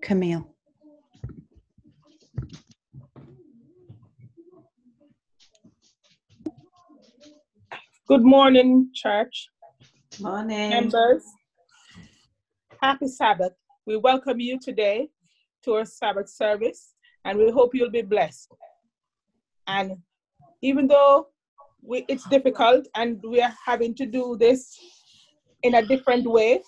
Camille. Good morning, church. Morning. Members, happy Sabbath. We welcome you today to our Sabbath service, and we hope you'll be blessed. And even though it's difficult and we are having to do this in a different way,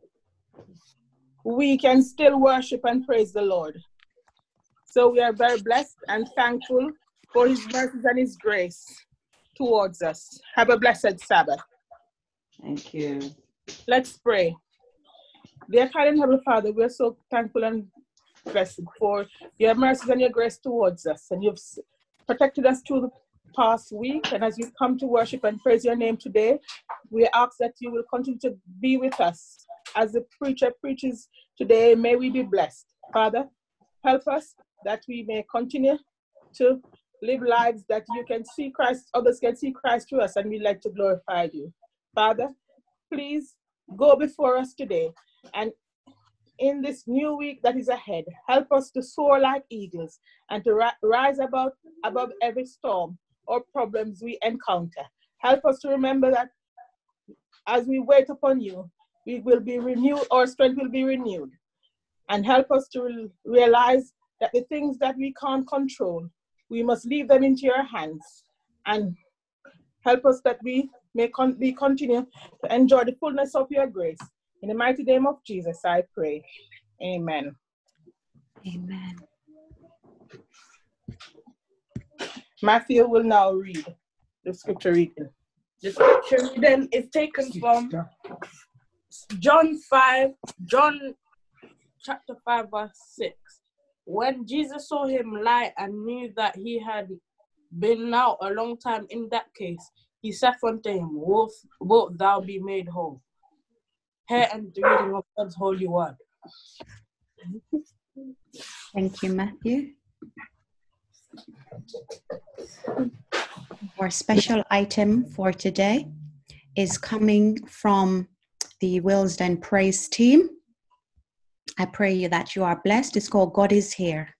we can still worship and praise the Lord. So we are very blessed and thankful for his mercies and his grace towards us. Have a blessed Sabbath. Thank you. Let's pray. Dear kind and Heavenly Father, we are so thankful and blessed for your mercies and your grace towards us. And you've protected us through the past week. And as we come to worship and praise your name today, we ask that you will continue to be with us. As the preacher preaches today, may we be blessed. Father, help us that we may continue to live lives that you can see Christ, others can see Christ through us, and we like to glorify you. Father, please go before us today, and in this new week that is ahead, help us to soar like eagles and to rise above every storm or problems we encounter. Help us to remember that as we wait upon you, we will be renewed, our strength will be renewed. And help us to realize that the things that we can't control, we must leave them into your hands. And help us that we may continue to enjoy the fullness of your grace. In the mighty name of Jesus, I pray. Amen. Amen. Matthew will now read the scripture reading. The scripture reading is taken from John chapter 5, verse 6. When Jesus saw him lie and knew that he had been now a long time in that case, he said unto him, Wilt thou be made whole? Hear and the reading of God's holy word. Thank you, Matthew. Our special item for today is coming from the Willesden Praise team. I pray that you are blessed. It's called God is Here.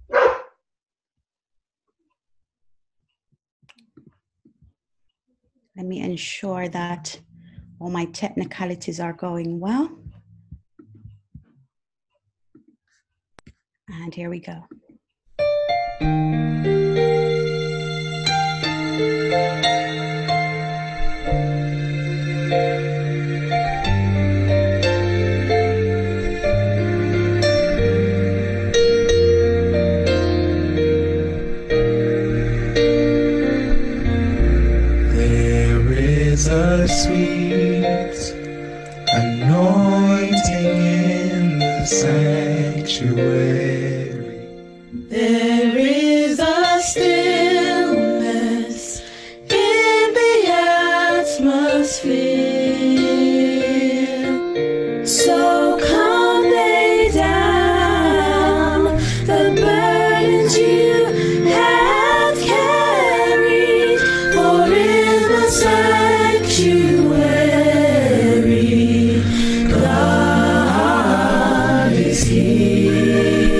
Let me ensure that all my technicalities are going well. And here we go. A sweet anointing in the sanctuary. There is a stillness in the atmosphere. So come lay down the burdens you have carried, for in the sanctuary, God is here.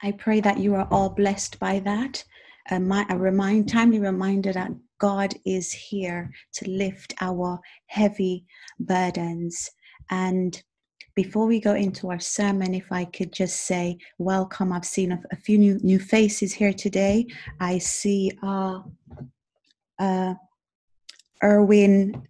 I pray that you are all blessed by that. Timely reminder that God is here to lift our heavy burdens. And before we go into our sermon, if I could just say welcome. I've seen a few new faces here today. I see Erwin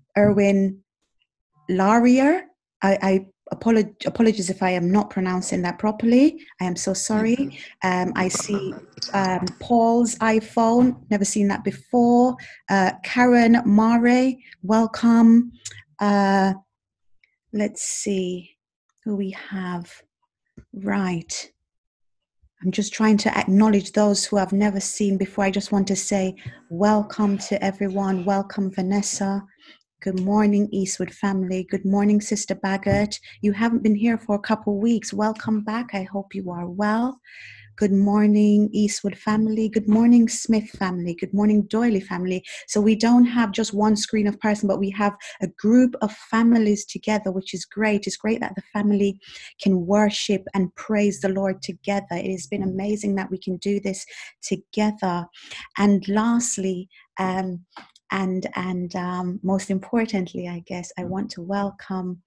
Laurier. I apologize if I am not pronouncing that properly. I am so sorry. I see Paul's iPhone. Never seen that before. Karen Mare, welcome. Let's see who we have. Right. I'm just trying to acknowledge those who I've never seen before. I just want to say welcome to everyone. Welcome, Vanessa. Good morning, Eastwood family. Good morning, Sister Baggett. You haven't been here for a couple of weeks. Welcome back. I hope you are well. Good morning, Eastwood family. Good morning, Smith family. Good morning, Doyley family. So we don't have just one screen of person, but we have a group of families together, which is great. It's great that the family can worship and praise the Lord together. It has been amazing that we can do this together. And lastly, most importantly, I guess, I want to welcome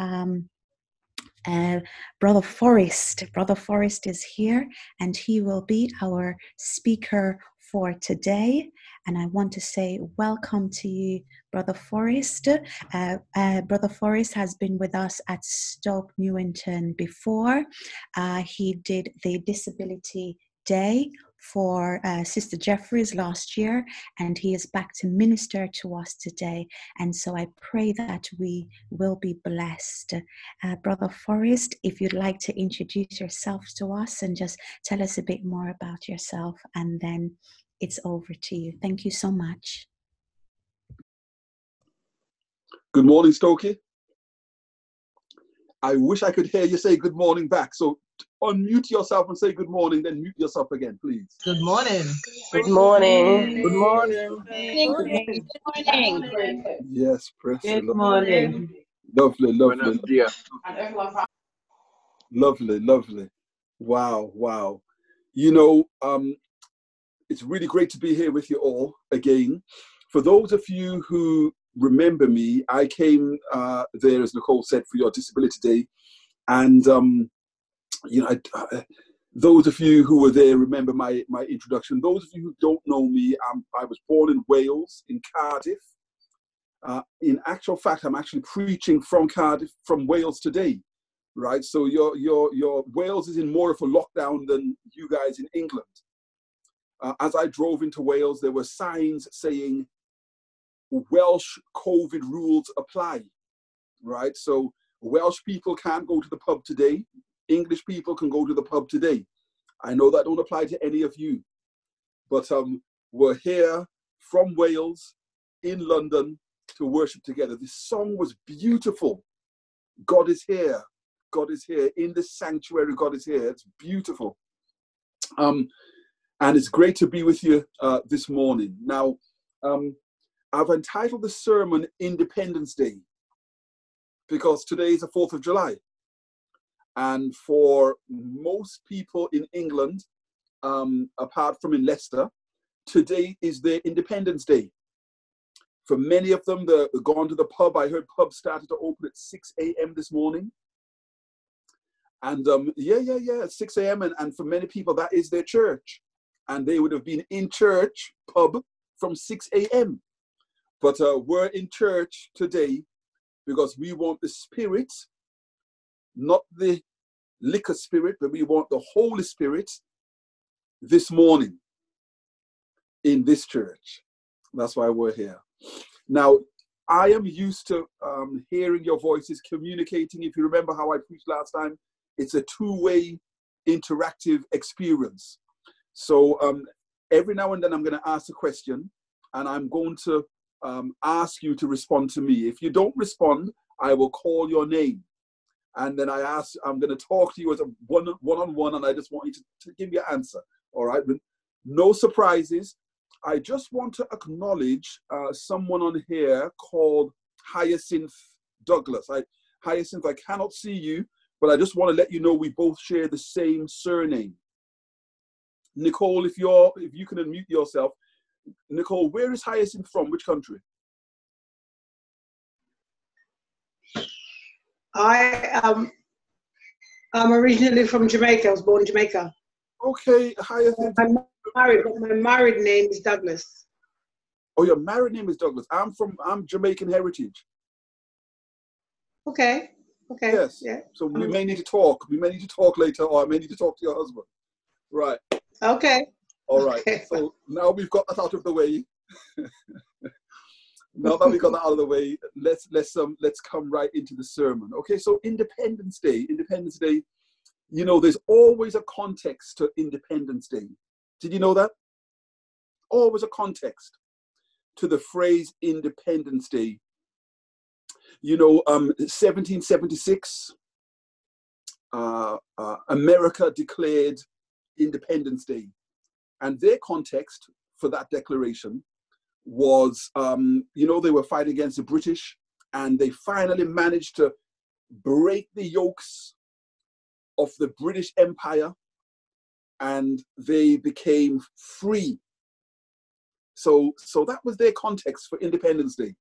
Brother Forrest. Brother Forrest is here, and he will be our speaker for today. And I want to say welcome to you, Brother Forrest. Brother Forrest has been with us at Stoke Newington before. He did the Disability Day for Sister Jeffries last year, and he is back to minister to us today. And so I pray that we will be blessed. Brother Forrest, if you'd like to introduce yourself to us and just tell us a bit more about yourself, and then it's over to you. Thank you so much. Good morning, Stokey. I wish I could hear you say good morning back. So unmute yourself and say good morning, then mute yourself again, please. Good morning. Good morning. Good morning. Good morning. Yes, praise the Good Lord. morning. Lovely, lovely, Buenos dias. lovely, lovely. Wow, wow. You know, it's really great to be here with you all again. For those of you who remember me, I came there, as Nicole said, for your Disability Day. And, you know, those of you who were there remember my introduction. Those of you who don't know me, I was born in Wales, in Cardiff. In actual fact, I'm actually preaching from Cardiff, from Wales today, right? So your Wales is in more of a lockdown than you guys in England. As I drove into Wales, there were signs saying Welsh COVID rules apply, right? So Welsh people can't go to the pub today. English people can go to the pub today. I know that don't apply to any of you, but we're here from Wales in London to worship together. This song was beautiful. God is here. God is here. In this sanctuary, God is here. It's beautiful. And it's great to be with you this morning. Now, I've entitled the sermon Independence Day because today is the 4th of July. And for most people in England, apart from in Leicester, today is their Independence Day. For many of them, they're gone to the pub. I heard pubs started to open at 6 a.m. this morning. And at 6 a.m. And for many people, that is their church. And they would have been in church, pub, from 6 a.m. But we're in church today because we want the Spirit, not the liquor spirit, but we want the Holy Spirit this morning in this church. That's why we're here. Now, I am used to hearing your voices, communicating. If you remember how I preached last time, it's a two-way interactive experience. So every now and then I'm going to ask a question, and I'm going to ask you to respond to me. If you don't respond, I will call your name. And then I'm going to talk to you as a one-on-one, and I just want you to give your answer. All right? No surprises. I just want to acknowledge someone on here called Hyacinth Douglas. Hyacinth, I cannot see you, but I just want to let you know we both share the same surname. Nicole, if you can unmute yourself. Nicole, where is Hyacinth from? Which country? I'm originally from Jamaica. I was born in Jamaica. Okay, Hyacinth. I'm married, but my married name is Douglas. Oh, your married name is Douglas. I'm Jamaican heritage. Okay. Okay. Yes. Yeah. So we may need to talk. We may need to talk later, or I may need to talk to your husband. Right. Okay. All right. Okay. So now we've got that out of the way. Now that we got that out of the way, let's come right into the sermon. Okay. So Independence Day. You know, there's always a context to Independence Day. Did you know that? Always a context to the phrase Independence Day. You know, 1776, America declared Independence Day. And their context for that declaration was, you know, they were fighting against the British, and they finally managed to break the yokes of the British Empire, and they became free. So that was their context for Independence Day.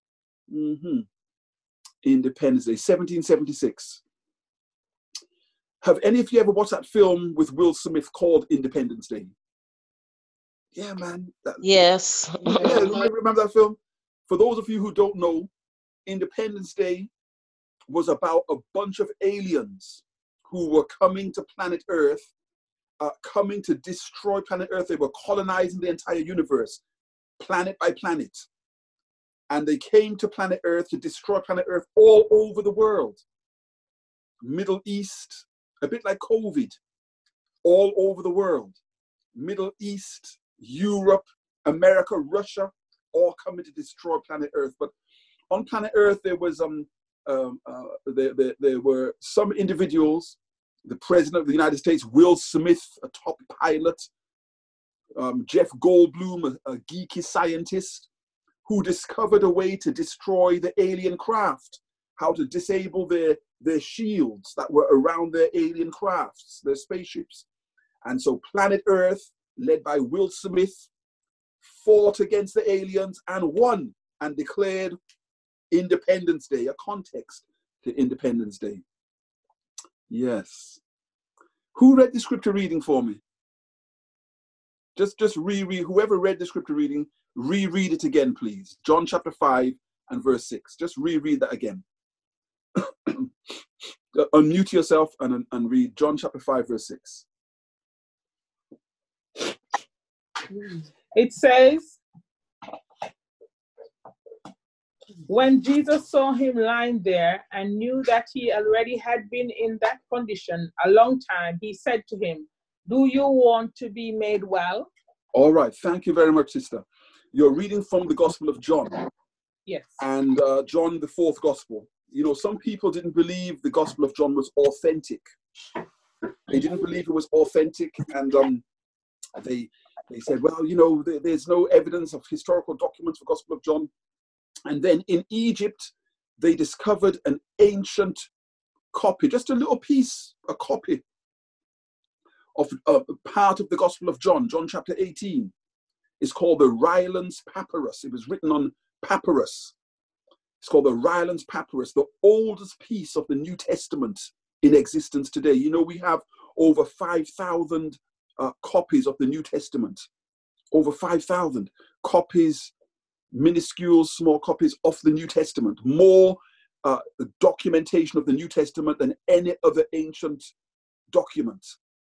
Independence Day, 1776. Have any of you ever watched that film with Will Smith called Independence Day? Yeah, man. Yes. Yeah, remember that film? For those of you who don't know, Independence Day was about a bunch of aliens who were coming to planet Earth, coming to destroy planet Earth. They were colonizing the entire universe, planet by planet. And they came to planet Earth to destroy planet Earth all over the world. Middle East, a bit like COVID, all over the world. Middle East, Europe, America, Russia, all coming to destroy planet Earth. But on planet Earth, there was there were some individuals, the President of the United States, Will Smith, a top pilot, Jeff Goldblum, a geeky scientist, who discovered a way to destroy the alien craft, how to disable their shields that were around their alien crafts, their spaceships. And so planet Earth, led by Will Smith, fought against the aliens and won and declared Independence Day, a context to Independence Day. Yes. Who read the scripture reading for me? Just reread, whoever read the scripture reading, reread it again, please. John chapter 5 and verse 6. Just reread that again. Unmute yourself and read John chapter 5, verse 6. It says, when Jesus saw him lying there and knew that he already had been in that condition a long time, he said to him, do you want to be made well? All right. Thank you very much, sister. You're reading from the Gospel of John. Yes. And John, the fourth Gospel. You know, some people didn't believe the Gospel of John was authentic. They didn't believe it was authentic. And they said, well, you know, there's no evidence of historical documents for Gospel of John. And then in Egypt, they discovered an ancient copy, just a little piece, a copy of part of the Gospel of John, John chapter 18. It's called the Rylands Papyrus. It was written on papyrus. It's called the Rylands Papyrus, the oldest piece of the New Testament in existence today. You know, we have over 5,000 copies of the New Testament. Over 5,000 copies, minuscule, small copies of the New Testament. More documentation of the New Testament than any other ancient document.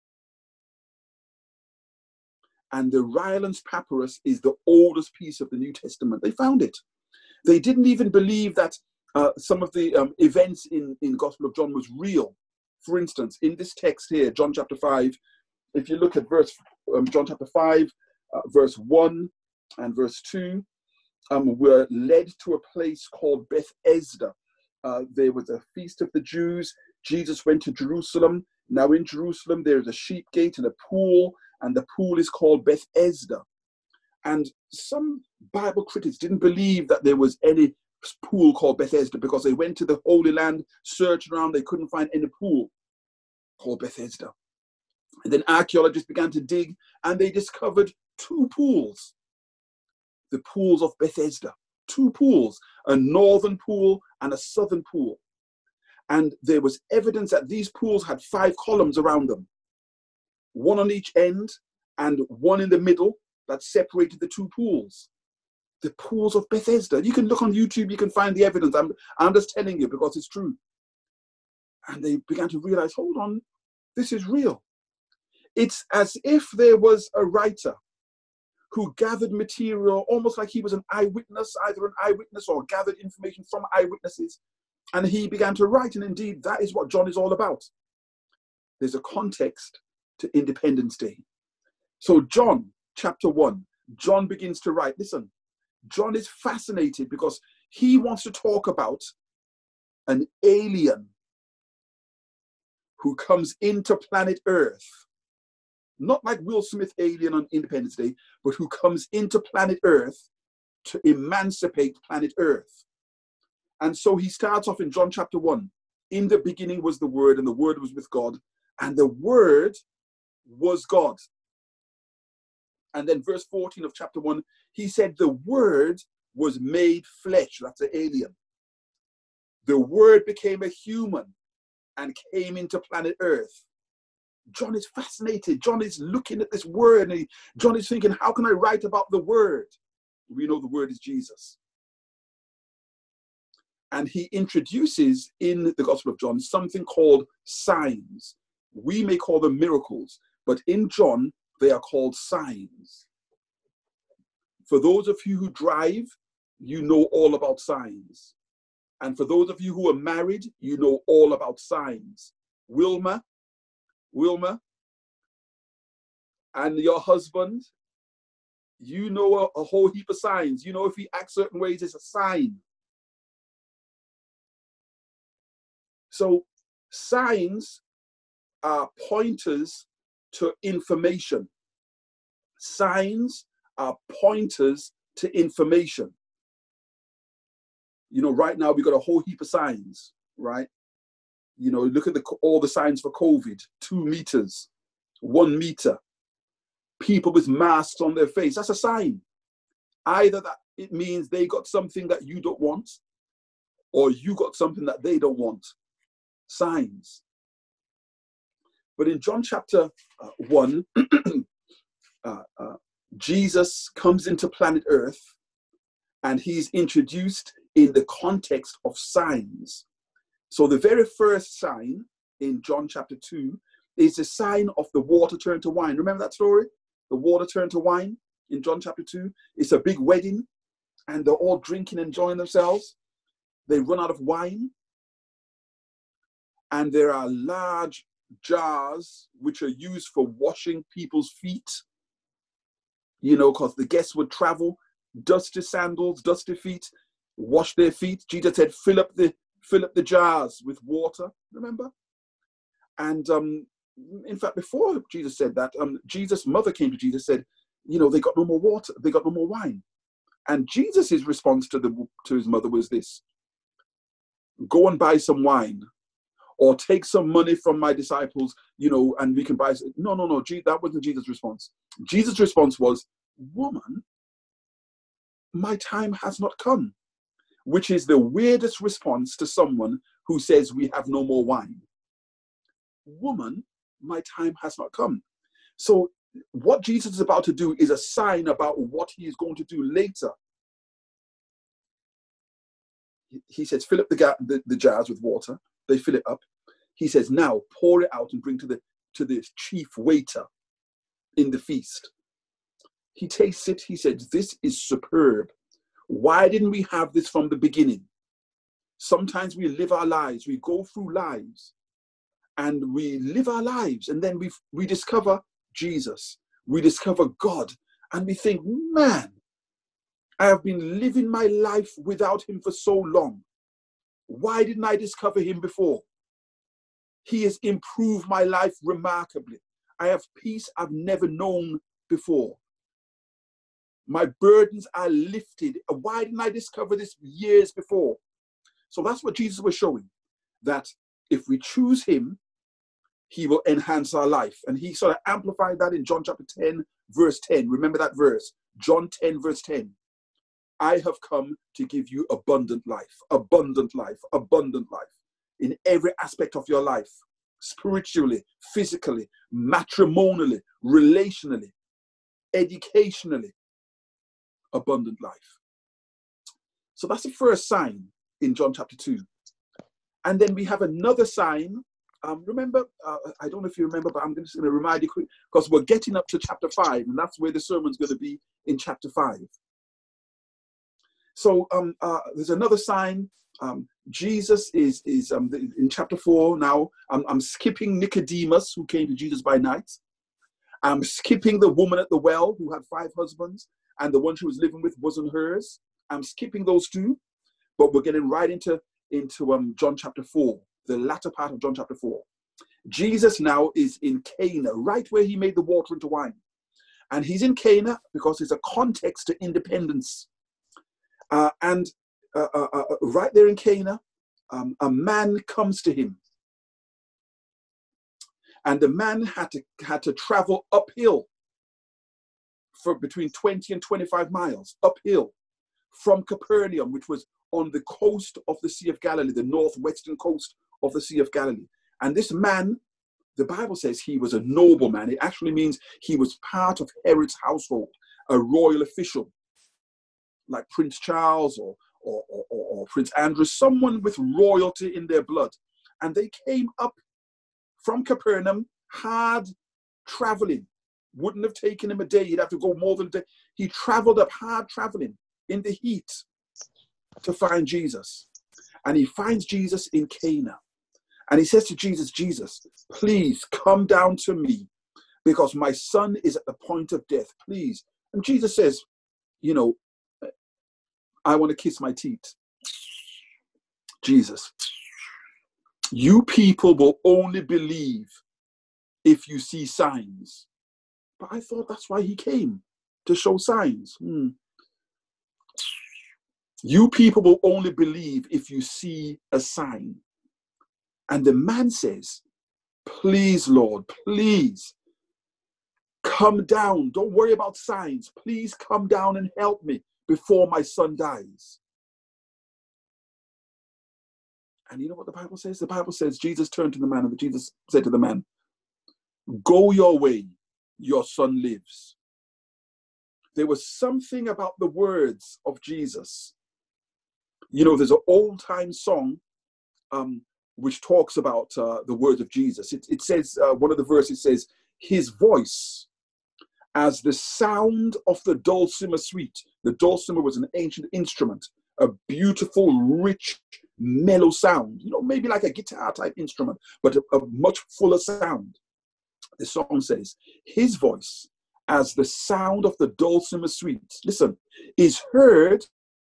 And the Rylands Papyrus is the oldest piece of the New Testament. They found it. They didn't even believe that some of the events in Gospel of John was real. For instance, in this text here, John chapter 5, if you look at John chapter 5, verse 1 and verse 2, we're led to a place called Bethesda. There was a feast of the Jews. Jesus went to Jerusalem. Now in Jerusalem, there is a sheep gate and a pool, and the pool is called Bethesda. And some Bible critics didn't believe that there was any pool called Bethesda because they went to the Holy Land, searched around, they couldn't find any pool called Bethesda. And then archaeologists began to dig, and they discovered two pools. The pools of Bethesda. Two pools, a northern pool and a southern pool. And there was evidence that these pools had 5 columns around them, one on each end and one in the middle that separated the two pools. The pools of Bethesda. You can look on YouTube, you can find the evidence. I'm just telling you because it's true. And they began to realize, hold on, this is real. It's as if there was a writer who gathered material almost like he was an eyewitness, either an eyewitness or gathered information from eyewitnesses. And he began to write. And indeed, that is what John is all about. There's a context to Independence Day. So John, chapter 1, John begins to write. Listen, John is fascinated because he wants to talk about an alien who comes into planet Earth. Not like Will Smith alien on Independence Day, but who comes into planet Earth to emancipate planet Earth. And so he starts off in John chapter 1. In the beginning was the Word, and the Word was with God, and the Word was God. And then verse 14 of chapter 1, he said the Word was made flesh. That's an alien. The Word became a human and came into planet Earth. John is fascinated. John is looking at this word, and John is thinking, how can I write about the Word? We know the Word is Jesus. And he introduces in the Gospel of John something called signs. We may call them miracles, but in John, they are called signs. For those of you who drive, you know all about signs. And for those of you who are married, you know all about signs. Wilma, and your husband, you know a whole heap of signs. You know if he acts certain ways, it's a sign. So signs are pointers to information. Signs are pointers to information. You know, right now we've got a whole heap of signs, right? You know, look at all the signs for COVID, 2 meters, 1 meter, people with masks on their face. That's a sign. Either that it means they got something that you don't want, or you got something that they don't want. Signs. But in John chapter 1, Jesus comes into planet Earth, and he's introduced in the context of signs. So the very first sign in John chapter 2 is the sign of the water turned to wine. Remember that story? The water turned to wine in John chapter 2. It's a big wedding, and they're all drinking and enjoying themselves. They run out of wine, and there are large jars which are used for washing people's feet, you know, because the guests would travel, dusty sandals, dusty feet, wash their feet. Jesus said, fill up the jars with water, remember? And in fact, before Jesus said that, Jesus' mother came to Jesus, said, you know, they got no more water, they got no more wine. And Jesus' response to his mother was this: go and buy some wine, or take some money from my disciples, you know, and we can buy. No, that wasn't Jesus' response. Jesus' response was, woman, my time has not come, which is the weirdest response to someone who says we have no more wine. Woman, my time has not come. So what Jesus is about to do is a sign about what he is going to do later. He says, fill up the jars with water. They fill it up. He says, now pour it out and bring to the chief waiter in the feast. He tastes it. He said, this is superb. Why didn't we have this from the beginning? Sometimes we live our lives. We go through lives and we live our lives, and then we discover Jesus. We discover God, and we think, man, I have been living my life without him for so long. Why didn't I discover him before? He has improved my life remarkably. I have peace I've never known before. My burdens are lifted. Why didn't I discover this years before? So that's what Jesus was showing, that if we choose him, he will enhance our life. And he sort of amplified that in John chapter 10, verse 10. Remember that verse, John 10, verse 10. I have come to give you abundant life, abundant life, abundant life in every aspect of your life, spiritually, physically, matrimonially, relationally, educationally, abundant life. So that's the first sign in John chapter 2. And then we have another sign. Remember, I don't know if you remember, but I'm just going to remind you quick, because we're getting up to chapter 5, and that's where the sermon's going to be, in chapter 5. So there's another sign. Jesus is in chapter 4 now. I'm skipping Nicodemus, who came to Jesus by night. I'm skipping the woman at the well who had 5 husbands, and the one she was living with wasn't hers. I'm skipping those 2, but we're getting right into John chapter 4, the latter part of John chapter 4. Jesus now is in Cana, right where he made the water into wine. And he's in Cana because there's a context to independence. And right there in Cana, a man comes to him. And the man had to travel uphill for between 20 and 25 miles, uphill from Capernaum, which was on the coast of the Sea of Galilee, the northwestern coast of the Sea of Galilee. And this man, the Bible says he was a nobleman. It actually means he was part of Herod's household, a royal official, like Prince Charles or Prince Andrew, someone with royalty in their blood. And they came up from Capernaum, hard traveling. Wouldn't have taken him a day. He'd have to go more than a day. He traveled up, hard traveling in the heat to find Jesus. And he finds Jesus in Cana. And he says to Jesus, Jesus, please come down to me because my son is at the point of death, please. And Jesus says, you know, I want to kiss my teeth. Jesus, you people will only believe if you see signs. But I thought that's why he came, to show signs. You people will only believe if you see a sign. And the man says, please, Lord, please come down. Don't worry about signs. Please come down and help me before my son dies. And you know what the Bible says? The Bible says Jesus turned to the man and Jesus said to the man, go your way, your son lives. There was something about the words of Jesus. You know, there's an old-time song which talks about the words of Jesus. It says, one of the verses says, his voice as the sound of the dulcimer sweet. The dulcimer was an ancient instrument, a beautiful, rich, mellow sound. You know, maybe like a guitar type instrument, but a much fuller sound. The song says, his voice as the sound of the dulcimer sweet, listen, is heard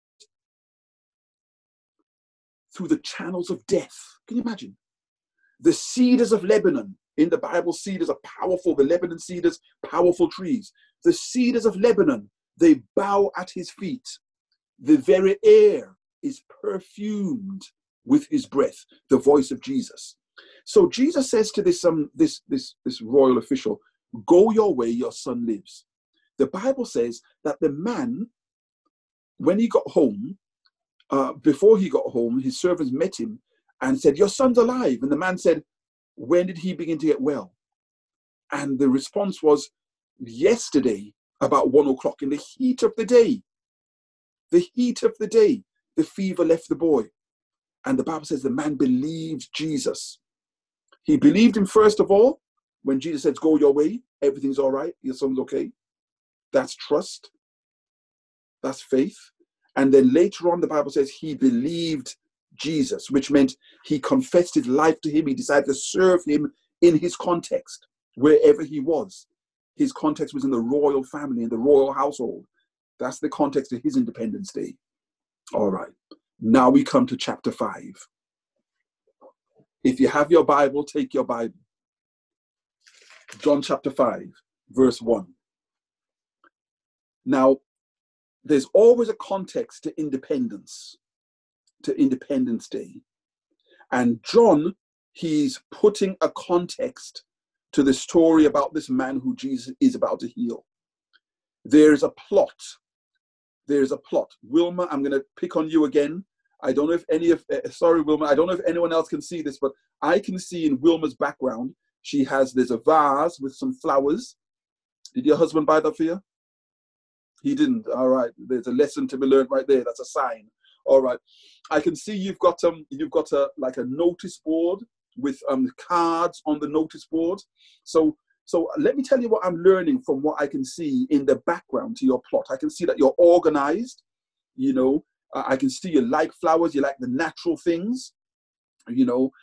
through the channels of death. Can you imagine? The cedars of Lebanon. In the Bible, cedars are powerful. The Lebanon cedars, powerful trees. The cedars of Lebanon, they bow at his feet. The very air is perfumed with his breath, the voice of Jesus. So Jesus says to this royal official, go your way, your son lives. The Bible says that the man, when he got home, before he got home, his servants met him and said, your son's alive. And the man said, when did he begin to get well? And the response was, yesterday, about 1 o'clock, in the heat of the day. The heat of the day, the fever left the boy. And the Bible says the man believed Jesus. He believed him first of all, when Jesus says, go your way, everything's all right, your son's okay. That's trust. That's faith. And then later on, the Bible says he believed Jesus, which meant he confessed his life to him. He decided to serve him in his context, wherever he was. His context was in the royal family, in the royal household. That's the context of his Independence Day. All right. Now we come to chapter 5. If you have your Bible, take your Bible. John chapter 5, verse 1. Now, there's always a context to independence, to Independence Day. And John he's putting a context to the story about this man who Jesus is about to heal. There's a plot. There's a plot. Wilma, I'm going to pick on you again. I don't know if sorry, Wilma, I don't know if anyone else can see this, but I can see in Wilma's background, there's a vase with some flowers. Did your husband buy that for you? He didn't. All right. There's a lesson to be learned right there. That's a sign. All right. I can see you've got like a notice board with cards on the notice board. So let me tell you what I'm learning from what I can see in the background to your plot. I can see that you're organized. You know, I can see you like flowers. You like the natural things. You know,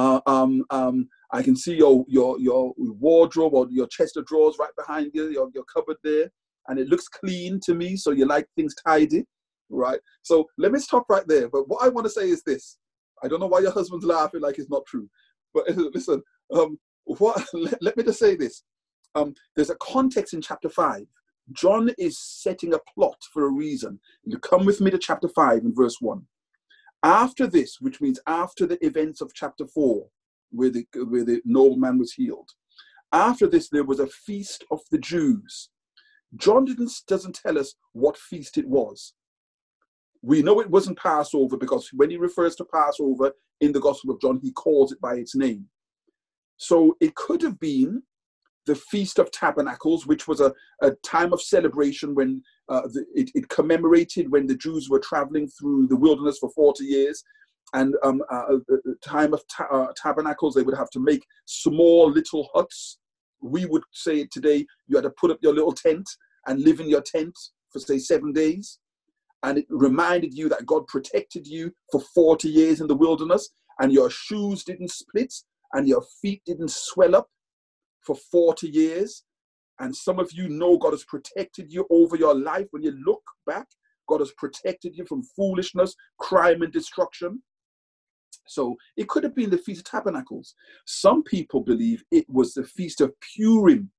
I can see your wardrobe or your chest of drawers right behind you, your cupboard there, and it looks clean to me. So you like things tidy, right? So let me stop right there. But what I want to say is this: I don't know why your husband's laughing like it's not true, but listen. Let me just say this. There's a context in chapter 5. John is setting a plot for a reason. You come with me to chapter 5 and verse 1. After this, which means after the events of chapter 4, where the nobleman was healed, after this there was a feast of the Jews. John doesn't tell us what feast it was. We know it wasn't Passover because when he refers to Passover in the Gospel of John, he calls it by its name. So it could have been the Feast of Tabernacles, which was a time of celebration when it commemorated when the Jews were traveling through the wilderness for 40 years. And time of tabernacles, they would have to make small little huts. We would say today you had to put up your little tent and live in your tent for, say, 7 days. And it reminded you that God protected you for 40 years in the wilderness, and your shoes didn't split and your feet didn't swell up for 40 years. And some of you know God has protected you over your life. When you look back, God has protected you from foolishness, crime, and destruction. So it could have been the Feast of Tabernacles. Some people believe it was the Feast of Purim,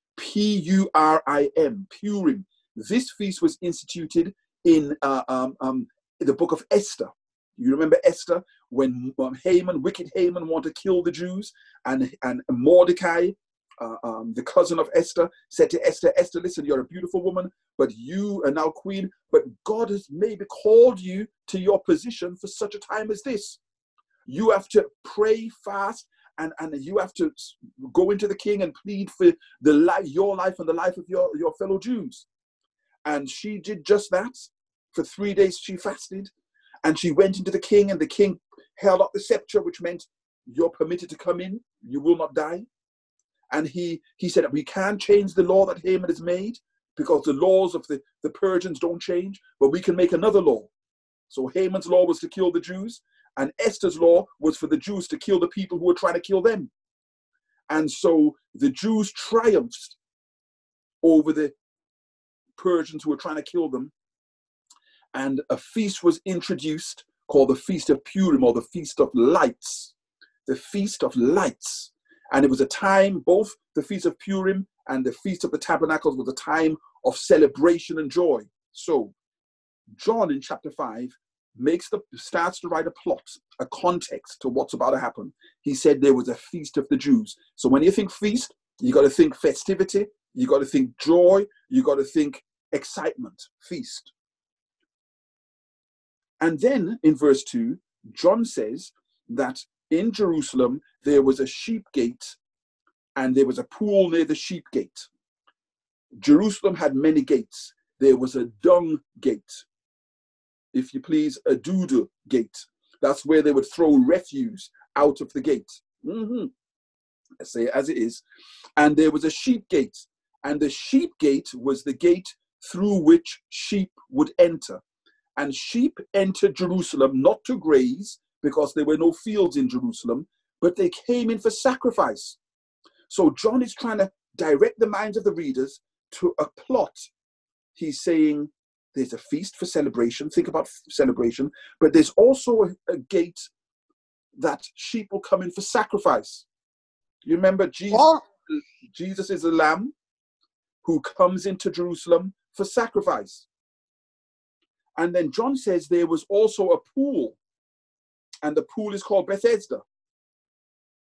Purim, Purim. This feast was instituted in the book of Esther. You remember Esther, when wicked Haman wanted to kill the Jews, and Mordecai, the cousin of Esther, said to Esther, Esther, listen, you're a beautiful woman, but you are now queen, but God has maybe called you to your position for such a time as this. You have to pray, fast, and you have to go into the king and plead for your life and the life of your fellow Jews. And she did just that. For 3 days she fasted, and she went into the king, and the king held up the scepter, which meant you're permitted to come in, you will not die. And he said that we can't change the law that Haman has made, because the laws of the Persians don't change, but we can make another law. So Haman's law was to kill the Jews, and Esther's law was for the Jews to kill the people who were trying to kill them. And so the Jews triumphed over the Persians who were trying to kill them. And a feast was introduced called the Feast of Purim, or the Feast of Lights. The Feast of Lights. And it was a time, both the Feast of Purim and the Feast of the Tabernacles was a time of celebration and joy. So John in chapter 5 starts to write a plot, a context to what's about to happen. He said there was a feast of the Jews. So when you think feast, you got to think festivity, you got to think joy, you got to think excitement, feast. And then in verse 2, John says that in Jerusalem there was a sheep gate and there was a pool near the sheep gate. Jerusalem had many gates. There was a dung gate, if you please, a doodle gate. That's where they would throw refuse out of the gate. I say it as it is. And there was a sheep gate, and the sheep gate was the gate through which sheep would enter. And sheep entered Jerusalem not to graze, because there were no fields in Jerusalem, but they came in for sacrifice. So John is trying to direct the minds of the readers to a plot. He's saying there's a feast for celebration. Think about celebration. But there's also a gate that sheep will come in for sacrifice. You remember Jesus is a lamb who comes into Jerusalem for sacrifice. And then John says there was also a pool, and the pool is called Bethesda.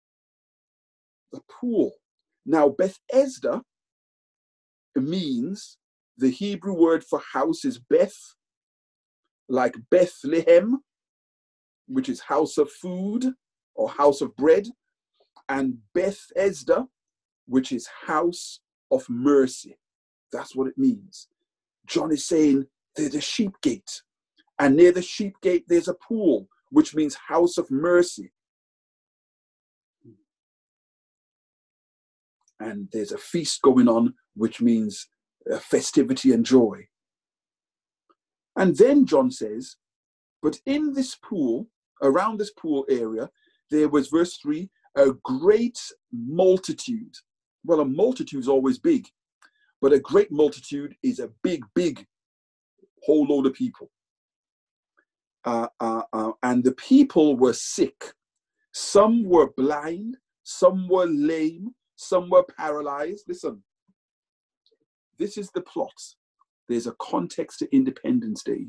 The pool. Now, Bethesda means, the Hebrew word for house is Beth, like Bethlehem, which is house of food or house of bread, and Bethesda, which is house of mercy. That's what it means. John is saying there's a sheep gate, and near the sheep gate there's a pool, which means house of mercy. And there's a feast going on, which means festivity and joy. And then John says, but in this pool, around this pool area, there was, verse 3, a great multitude. Well, a multitude is always big, but a great multitude is a big, big whole load of people. And the people were sick. Some were blind, some were lame, some were paralyzed. Listen, this is the plot. There's a context to Independence Day.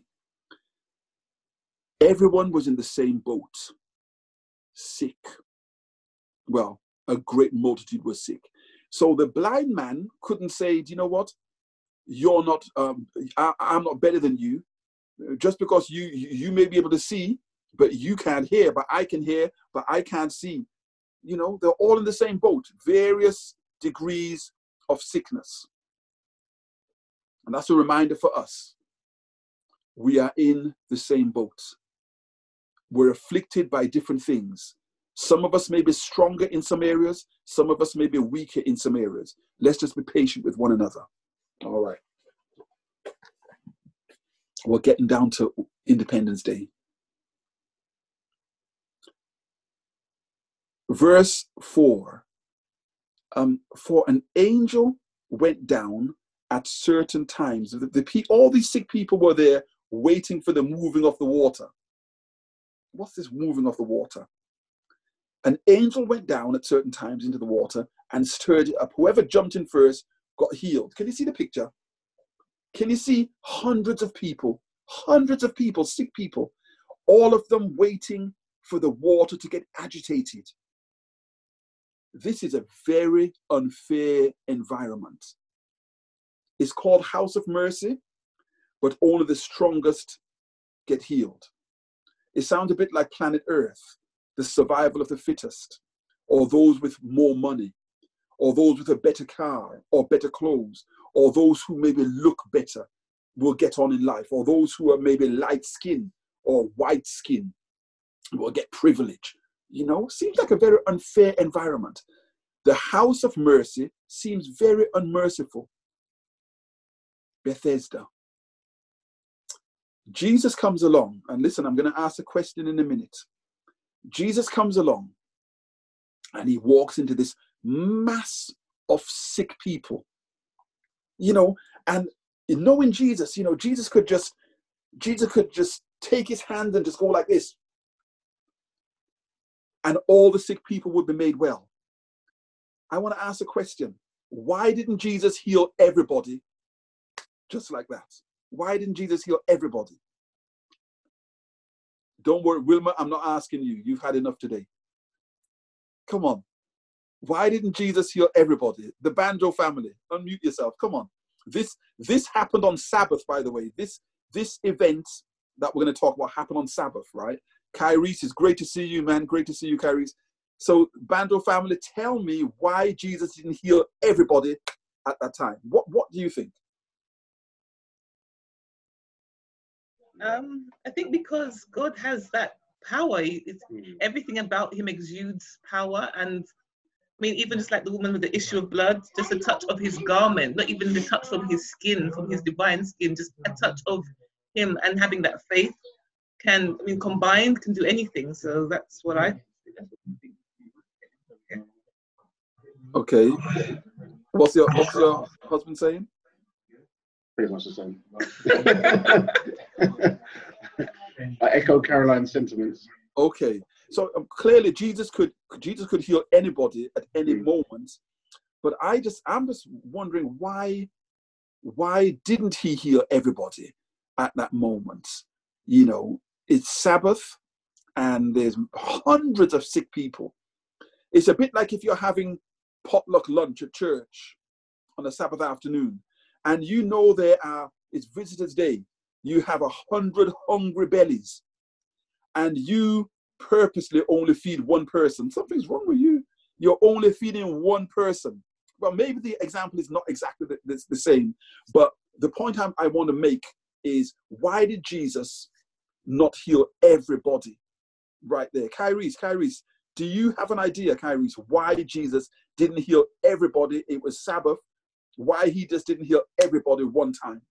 Everyone was in the same boat, sick. Well, a great multitude was sick. So the blind man couldn't say, do you know what? You're not, I'm not better than you. Just because you may be able to see, but you can't hear, but I can hear, but I can't see. You know, they're all in the same boat, various degrees of sickness. And that's a reminder for us. We are in the same boat. We're afflicted by different things. Some of us may be stronger in some areas. Some of us may be weaker in some areas. Let's just be patient with one another. All right. We're getting down to Independence Day. Verse 4. For an angel went down at certain times. All these sick people were there waiting for the moving of the water. What's this moving of the water? An angel went down at certain times into the water and stirred it up. Whoever jumped in first got healed. Can you see the picture? Can you see hundreds of people, sick people, all of them waiting for the water to get agitated? This is a very unfair environment. It's called House of Mercy, but only the strongest get healed. It sounds a bit like Planet Earth, the survival of the fittest, or those with more money, or those with a better car, or better clothes, or those who maybe look better will get on in life, or those who are maybe light skin or white skin will get privilege. You know, seems like a very unfair environment. The House of Mercy seems very unmerciful. Bethesda. Jesus comes along, and listen, I'm going to ask a question in a minute. Jesus comes along and he walks into this mass of sick people, you know, and knowing Jesus, you know, Jesus could just take his hand and just go like this, and all the sick people would be made well. I want to ask a question. Why didn't Jesus heal everybody just like that? Why didn't Jesus heal everybody? Don't worry, Wilma, I'm not asking you. You've had enough today. Come on. Why didn't Jesus heal everybody? The Banjo family, unmute yourself. Come on. This happened on Sabbath, by the way. This event that we're going to talk about happened on Sabbath, right? Kyrese, it's great to see you, man. Great to see you, Kyrese. So, Banjo family, tell me why Jesus didn't heal everybody at that time. What do you think? I think because God has that power. Everything about him exudes power. And I mean, even just like the woman with the issue of blood, just a touch of his garment, not even the touch from his skin, from his divine skin, just a touch of him, and having that faith can, I mean, combined can do anything. So that's what I think. Okay. What's your husband saying? Pretty much the same. I echo Caroline's sentiments. Okay, so clearly Jesus could heal anybody at any moment, but I'm just wondering why didn't he heal everybody at that moment? You know, it's Sabbath and there's hundreds of sick people. It's a bit like if you're having potluck lunch at church on a Sabbath afternoon, and you know it's Visitors' Day, you have 100 hungry bellies, and you purposely only feed one person, something's wrong with you. You're only feeding one person. Well, maybe the example is not exactly the same, but the point I want to make is, why did Jesus not heal everybody right there? Kairis, do you have an idea, Kairis, why Jesus didn't heal everybody? It was Sabbath. Why he just didn't heal everybody one time?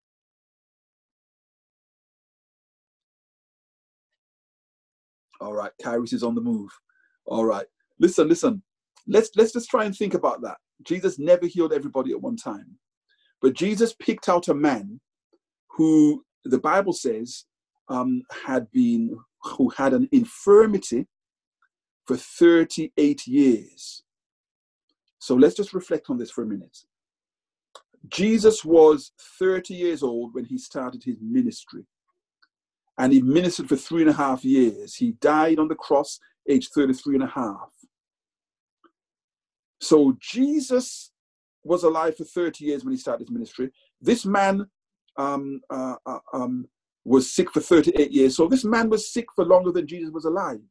All right, Kairis is on the move. All right, listen. Let's just try and think about that. Jesus never healed everybody at one time, but Jesus picked out a man who the Bible says had an infirmity for 38 years. So let's just reflect on this for a minute. Jesus was 30 years old when he started his ministry, and he ministered for 3.5 years. He died on the cross, age 33.5. So Jesus was alive for 30 years when he started his ministry. This man was sick for 38 years. So this man was sick for longer than Jesus was alive.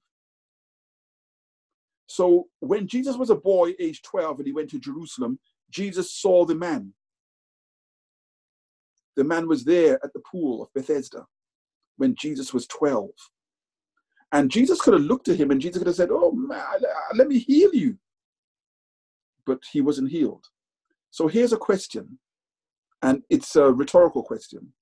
So when Jesus was a boy, age 12, and he went to Jerusalem, Jesus saw the man. The man was there at the pool of Bethesda when Jesus was 12. And Jesus could have looked at him and Jesus could have said, oh, man, let me heal you. But he wasn't healed. So here's a question, and it's a rhetorical question.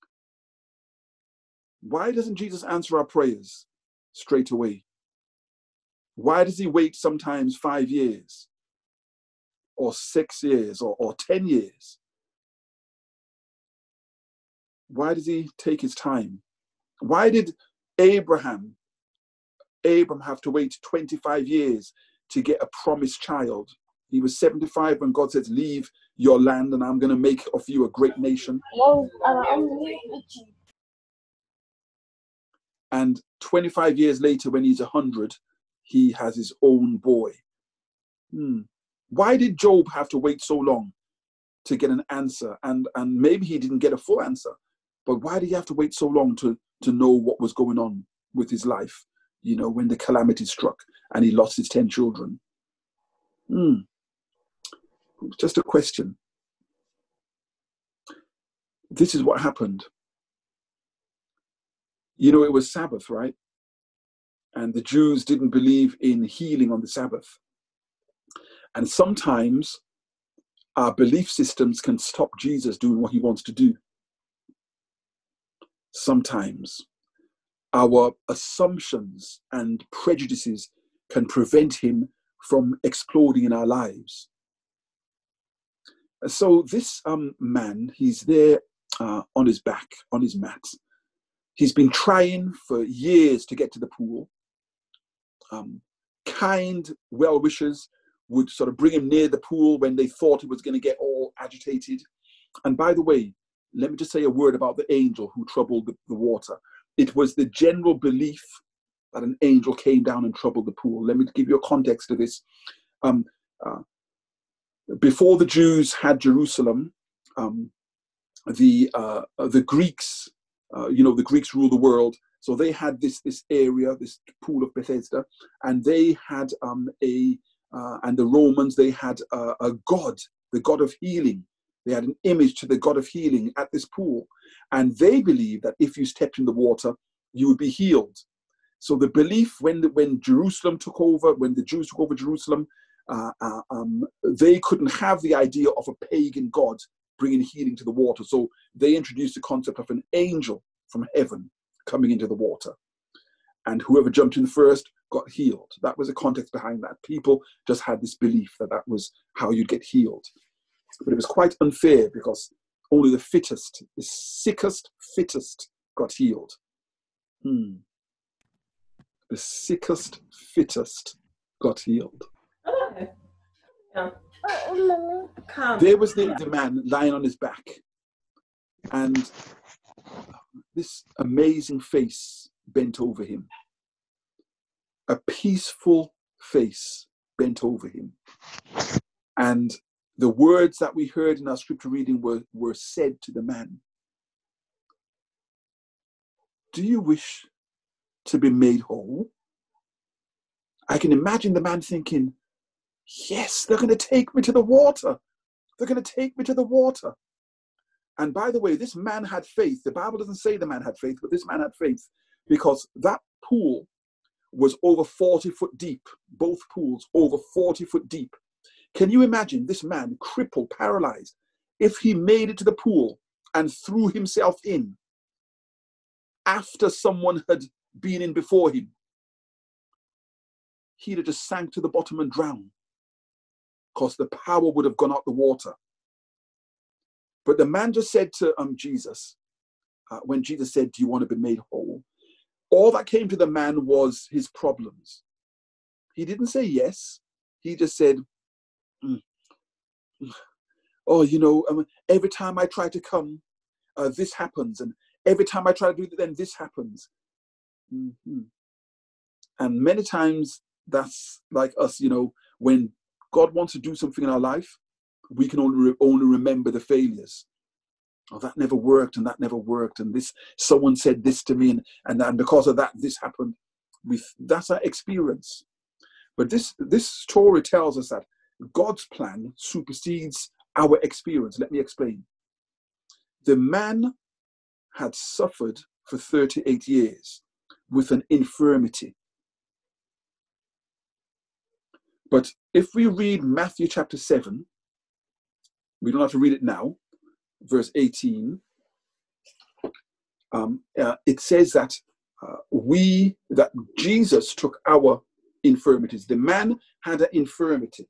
Why doesn't Jesus answer our prayers straight away? Why does he wait sometimes 5 years or 6 years or 10 years? Why does he take his time? Why did Abraham have to wait 25 years to get a promised child? He was 75 when God says, leave your land and I'm going to make of you a great nation. And 25 years later, when he's 100, he has his own boy. Why did Job have to wait so long to get an answer? And maybe he didn't get a full answer, but why did he have to wait so long to know what was going on with his life, when the calamity struck and he lost his 10 children? Just a question. This is what happened. It was Sabbath, right? And the Jews didn't believe in healing on the Sabbath. And sometimes our belief systems can stop Jesus doing what he wants to do. Sometimes our assumptions and prejudices can prevent him from exploding in our lives. So this man, he's there on his back, on his mat. He's been trying for years to get to the pool. Kind well-wishers would sort of bring him near the pool when they thought he was going to get all agitated. And by the way, let me just say a word about the angel who troubled the water. It was the general belief that an angel came down and troubled the pool. Let me give you a context to this. Before the Jews had Jerusalem, the Greeks, the Greeks ruled the world. So they had this area, this pool of Bethesda, and they had and the Romans, they had a god, the god of healing. They had an image to the god of healing at this pool. And they believed that if you stepped in the water, you would be healed. So the belief when Jerusalem took over, when the Jews took over Jerusalem, they couldn't have the idea of a pagan god bringing healing to the water. So they introduced the concept of an angel from heaven coming into the water. And whoever jumped in first got healed. That was the context behind that. People just had this belief that was how you'd get healed. But it was quite unfair because only the fittest, the sickest, fittest got healed. The sickest, fittest got healed. There was the man lying on his back, and this amazing face bent over him. A peaceful face bent over him. And the words that we heard in our scripture reading were said to the man. Do you wish to be made whole? I can imagine the man thinking, yes, they're going to take me to the water. They're going to take me to the water. And by the way, this man had faith. The Bible doesn't say the man had faith, but this man had faith because that pool was over 40 foot deep. Both pools over 40 foot deep. Can you imagine this man, crippled, paralyzed, if he made it to the pool and threw himself in after someone had been in before him? He'd have just sank to the bottom and drowned because the power would have gone out the water. But the man just said to Jesus, when Jesus said, do you want to be made whole? All that came to the man was his problems. He didn't say yes. He just said, oh, you know, every time I try to come, this happens. And every time I try to do it, then this happens. Mm-hmm. And many times that's like us, you know, when God wants to do something in our life, we can only remember the failures. Oh, that never worked, and that never worked, and this someone said this to me, and because of that, this happened. That's our experience. But this story tells us that God's plan supersedes our experience. Let me explain. The man had suffered for 38 years with an infirmity. But if we read Matthew chapter 7, we don't have to read it now, verse 18, it says that that Jesus took our infirmities. The man had an infirmity.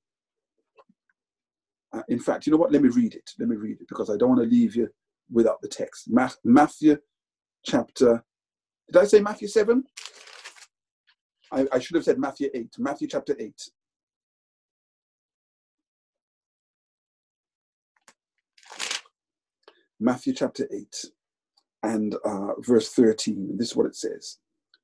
In fact, you know what? Let me read it because I don't want to leave you without the text. Matthew chapter, did I say Matthew 7? I should have said Matthew 8. Matthew chapter 8. Matthew chapter 8 and verse 13. This is what it says.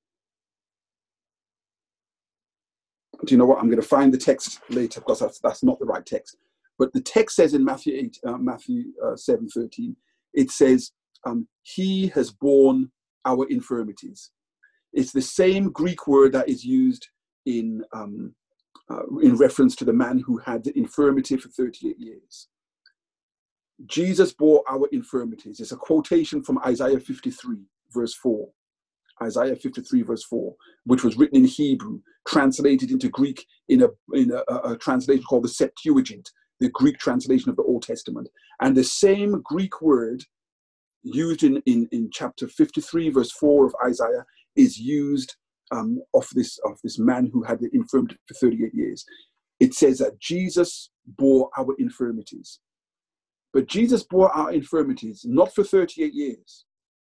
Do you know what? I'm going to find the text later because that's not the right text. But the text says in Matthew 7:13, it says, he has borne our infirmities. It's the same Greek word that is used in reference to the man who had the infirmity for 38 years. Jesus bore our infirmities. It's a quotation from Isaiah 53, verse 4. Isaiah 53, verse 4, which was written in Hebrew, translated into Greek in a translation called the Septuagint, the Greek translation of the Old Testament. And the same Greek word used in chapter 53, verse 4 of Isaiah is used of this man who had the infirmity for 38 years. It says that Jesus bore our infirmities. But Jesus bore our infirmities not for 38 years.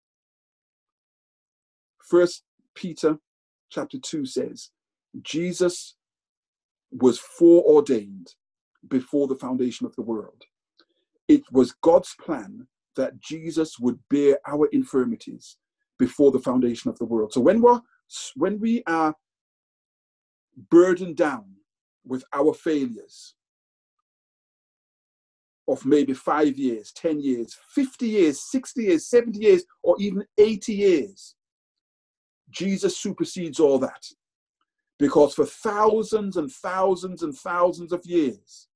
1 Peter chapter 2 says, Jesus was foreordained before the foundation of the world. It was God's plan that Jesus would bear our infirmities before the foundation of the world. So when we are burdened down with our failures, of maybe 5 years, 10 years, 50 years, 60 years, 70 years, or even 80 years, Jesus supersedes all that. Because for thousands and thousands and thousands of years,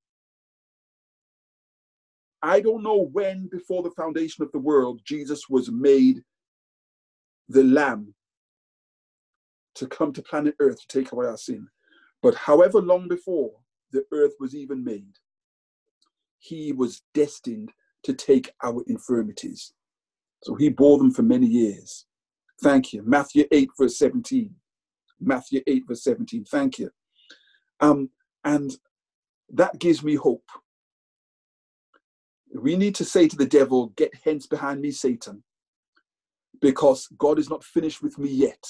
I don't know when before the foundation of the world, Jesus was made the Lamb to come to planet Earth to take away our sin. But however long before the earth was even made, he was destined to take our infirmities. So he bore them for many years. Thank you. Matthew 8, verse 17. Matthew 8, verse 17. Thank you. And that gives me hope. We need to say to the devil, get hence behind me, Satan, because God is not finished with me yet.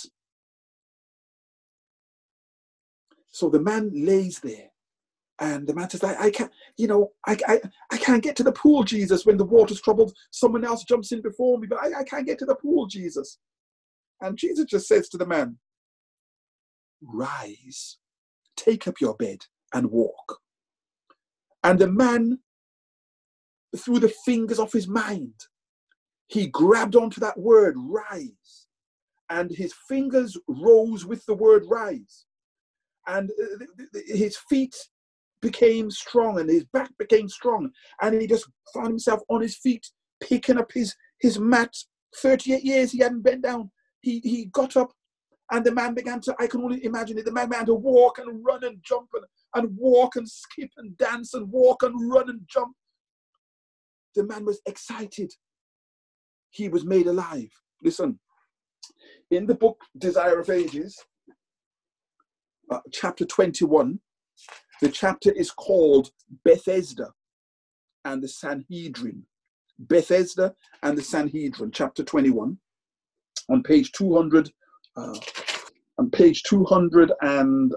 So the man lays there. And the man says, I can't get to the pool, Jesus, when the water's troubled. Someone else jumps in before me, but I can't get to the pool, Jesus. And Jesus just says to the man, rise, take up your bed and walk. And the man, through the fingers of his mind, he grabbed onto that word, rise. And his fingers rose with the word rise. And his feet became strong and his back became strong. And he just found himself on his feet, picking up his mat. 38 years he hadn't bent down. He got up, and the man began to, I can only imagine it, the man began to walk and run and jump and walk and skip and dance and walk and run and jump. The man was excited. He was made alive. Listen, in the book Desire of Ages, chapter 21, the chapter is called Bethesda and the Sanhedrin. Bethesda and the Sanhedrin, chapter 21, on page 200, on page 200 and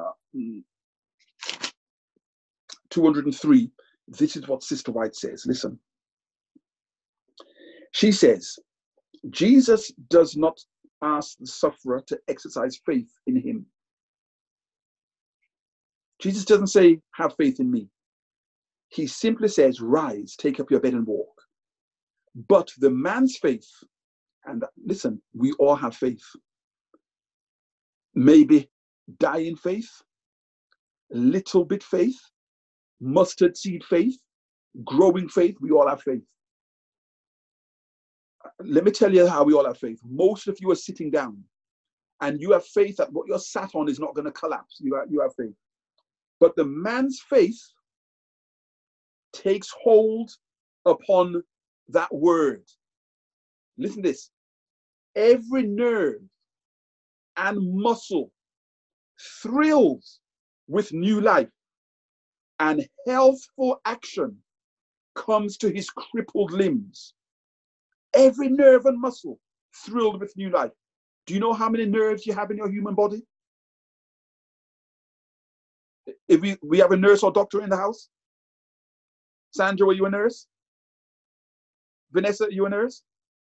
203. This is what Sister White says. Listen. She says, Jesus does not ask the sufferer to exercise faith in him. Jesus doesn't say, have faith in me. He simply says, rise, take up your bed and walk. But the man's faith, and listen, we all have faith. Maybe dying faith, little bit faith, mustard seed faith, growing faith, we all have faith. Let me tell you how we all have faith. Most of you are sitting down and you have faith that what you're sat on is not going to collapse. You have faith. But the man's faith takes hold upon that word. Listen to this. Every nerve and muscle thrills with new life, and healthful action comes to his crippled limbs. Every nerve and muscle thrilled with new life. Do you know how many nerves you have in your human body? If we have a nurse or doctor in the house. Sandra, are you a nurse? Vanessa, are you a nurse?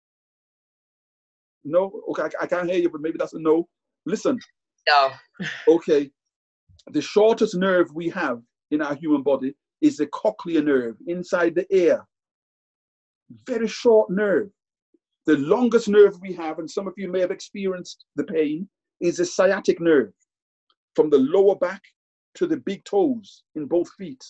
No? Okay, I can't hear you, but maybe that's a no. Listen. No. Okay. The shortest nerve we have in our human body is the cochlear nerve inside the ear. Very short nerve. The longest nerve we have, and some of you may have experienced the pain, is the sciatic nerve from the lower back to the big toes in both feet.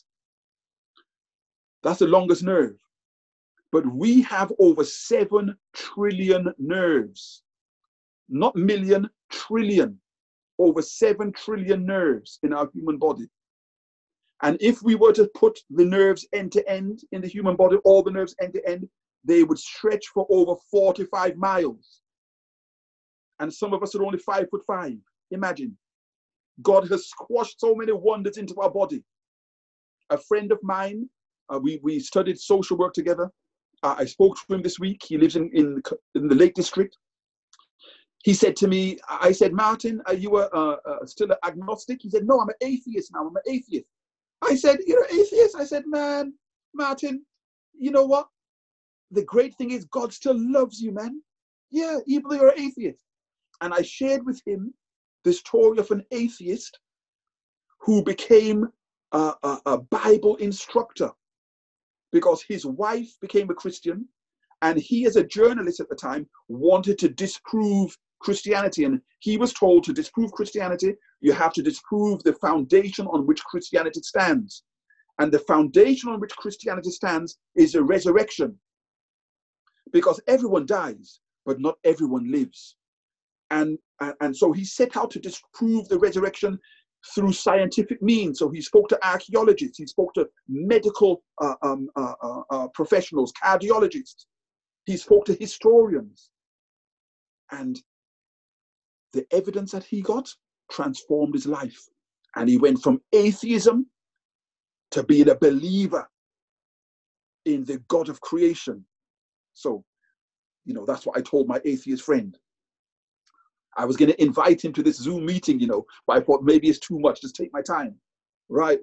That's the longest nerve. But we have over 7 trillion nerves. Not million, trillion. Over 7 trillion nerves in our human body. And if we were to put the nerves end to end in the human body, all the nerves end to end, they would stretch for over 45 miles. And some of us are only 5'5". Imagine. God has squashed so many wonders into our body. A friend of mine, we studied social work together. I spoke to him this week. He lives in the Lake District. He said to me, I said, Martin, are you still an agnostic? He said, no, I'm an atheist now. I'm an atheist. I said, you're an atheist? I said, man, Martin, you know what? The great thing is God still loves you, man. Yeah, even though you're an atheist. And I shared with him the story of an atheist who became a Bible instructor because his wife became a Christian, and he, as a journalist at the time, wanted to disprove Christianity. And he was told to disprove Christianity, you have to disprove the foundation on which Christianity stands. And the foundation on which Christianity stands is the resurrection. Because everyone dies, but not everyone lives. And so he set out to disprove the resurrection through scientific means. So he spoke to archaeologists, he spoke to medical professionals, cardiologists, he spoke to historians. And the evidence that he got transformed his life. And he went from atheism to being a believer in the God of creation. So, you know, that's what I told my atheist friend. I was going to invite him to this Zoom meeting, you know, but I thought maybe it's too much, just take my time. Right.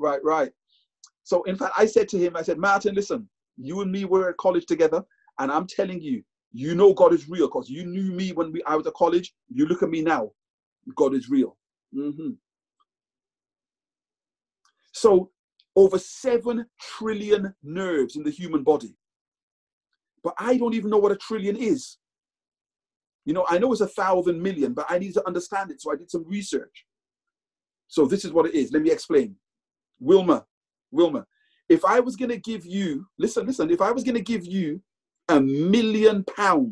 So in fact, I said to him, I said, Martin, listen, you and me were at college together, and I'm telling you, you know God is real because you knew me when I was at college. You look at me now, God is real. So over 7 trillion nerves in the human body. But I don't even know what a trillion is. You know, I know it's 1,000 million, but I need to understand it. So I did some research. So this is what it is. Let me explain. Wilma, if I was going to give you, listen, if I was going to give you £1 million